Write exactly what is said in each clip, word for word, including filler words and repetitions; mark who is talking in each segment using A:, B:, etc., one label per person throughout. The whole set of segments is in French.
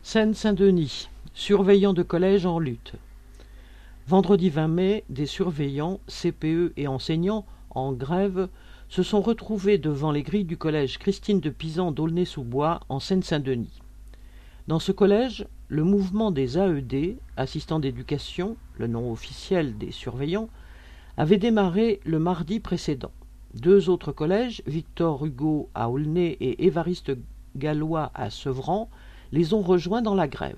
A: Seine-Saint-Denis, surveillants de collège en lutte. Vendredi vingt mai, des surveillants, C P E et enseignants, en grève, se sont retrouvés devant les grilles du collège Christine de Pisan d'Aulnay-sous-Bois, en Seine-Saint-Denis. Dans ce collège, le mouvement des A E D, assistants d'éducation, le nom officiel des surveillants, avait démarré le mardi précédent. Deux autres collèges, Victor Hugo à Aulnay et Évariste Galois à Sevran, les ont rejoints dans la grève.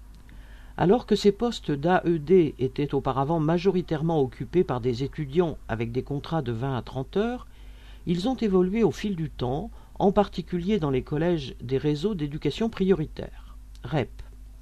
A: Alors que ces postes d'A E D étaient auparavant majoritairement occupés par des étudiants avec des contrats de vingt à trente heures, ils ont évolué au fil du temps, en particulier dans les collèges des réseaux d'éducation prioritaire, R E P.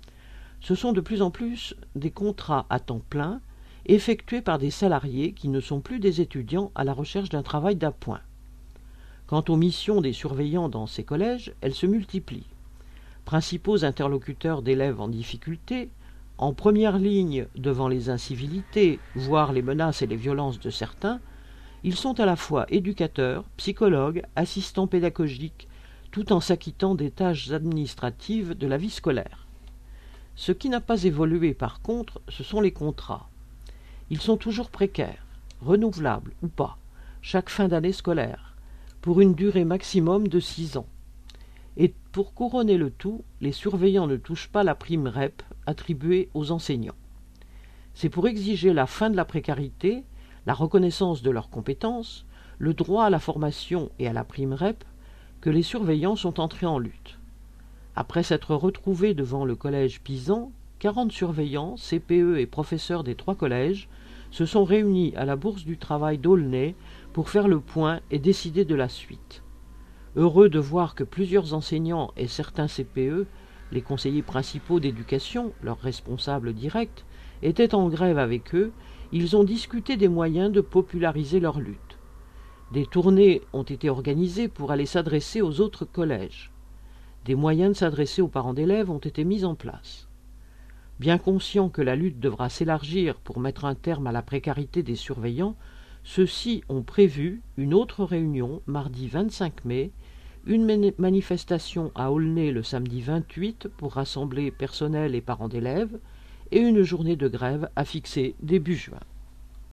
A: Ce sont de plus en plus des contrats à temps plein, effectués par des salariés qui ne sont plus des étudiants à la recherche d'un travail d'appoint. Quant aux missions des surveillants dans ces collèges, elles se multiplient. Principaux interlocuteurs d'élèves en difficulté, en première ligne devant les incivilités, voire les menaces et les violences de certains, ils sont à la fois éducateurs, psychologues, assistants pédagogiques, tout en s'acquittant des tâches administratives de la vie scolaire. Ce qui n'a pas évolué par contre, ce sont les contrats. Ils sont toujours précaires, renouvelables ou pas, chaque fin d'année scolaire, pour une durée maximum de six ans. Et pour couronner le tout, les surveillants ne touchent pas la prime R E P attribuée aux enseignants. C'est pour exiger la fin de la précarité, la reconnaissance de leurs compétences, le droit à la formation et à la prime R E P que les surveillants sont entrés en lutte. Après s'être retrouvés devant le collège Pisan, quarante surveillants, C P E et professeurs des trois collèges se sont réunis à la Bourse du Travail d'Aulnay pour faire le point et décider de la suite. Heureux de voir que plusieurs enseignants et certains C P E, les conseillers principaux d'éducation, leurs responsables directs, étaient en grève avec eux, ils ont discuté des moyens de populariser leur lutte. Des tournées ont été organisées pour aller s'adresser aux autres collèges. Des moyens de s'adresser aux parents d'élèves ont été mis en place. Bien conscients que la lutte devra s'élargir pour mettre un terme à la précarité des surveillants, ceux-ci ont prévu une autre réunion mardi vingt-cinq mai, une manifestation à Aulnay le samedi vingt-huit pour rassembler personnel et parents d'élèves, et une journée de grève à fixer début juin.